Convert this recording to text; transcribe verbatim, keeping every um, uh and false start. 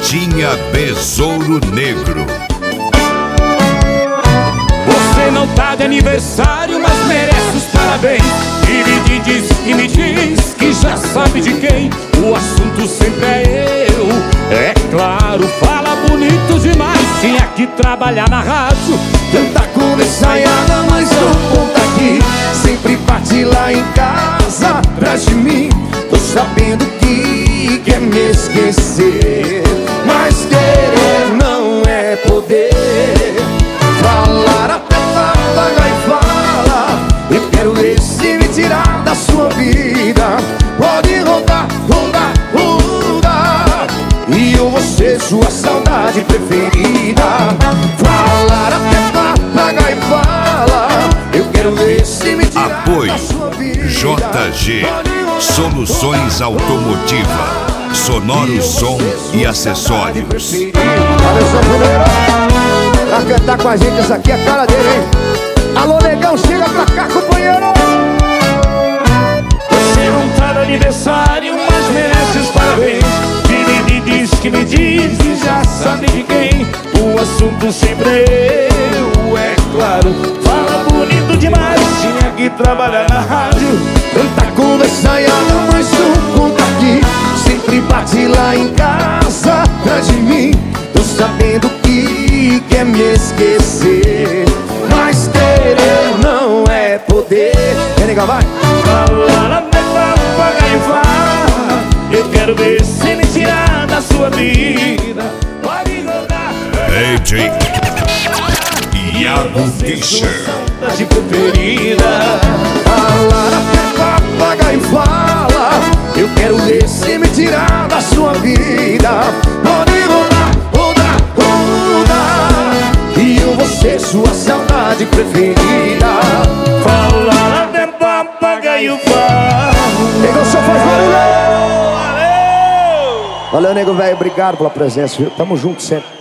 Jotinha Besouro Negro. Você não tá de aniversário, mas merece os parabéns. E me diz e me diz que já sabe de quem o assunto sempre é eu. É claro, fala bonito demais. Tinha que trabalhar na rádio. Tanta conversaiada, mas não conta aqui. Sempre bate lá em casa, atrás de mim. Tô sabendo que quer me esquecer, mas querer não é poder. Falar até papagaio e fala. Eu quero ver se me tirar da sua vida. Pode rodar, rodar, rodar, e eu vou ser sua saudade preferida. Falar até papagaio e fala. Eu quero ver se me tirar Apoio da sua vida. J G Soluções Automotiva, sonoro som e acessórios. Atenção, primeiro, pra cantar com a gente, essa aqui é a cara dele, hein? Alô, negão, chega pra cá, companheiro. Você não tá de aniversário, mas merece os parabéns. E me diz que me diz que já sabe de quem o assunto sempre é eu. É claro, fala bonito demais. Tinha que trabalhar na rádio. Tanta conversaiada, mas não conta aqui. Sempre bate lá em casa, atrás de mim. Tô sabendo que quer me esquecer, mas querer não é poder. Vem, nega, vai. Falar até papagaio fala. Eu quero ver se me tirar da sua vida. Pode rodar. D J Iago Fischer. De preferida. Falar até papagaio fala. Eu quero ver se me tirar da sua vida. Pode rodar, rodar, rodar, e eu vou ser sua saudade preferida. Falar até papagaio fala. Negão, só faz barulho. Valeu! Valeu, nego velho, obrigado pela presença, viu? Tamo junto sempre.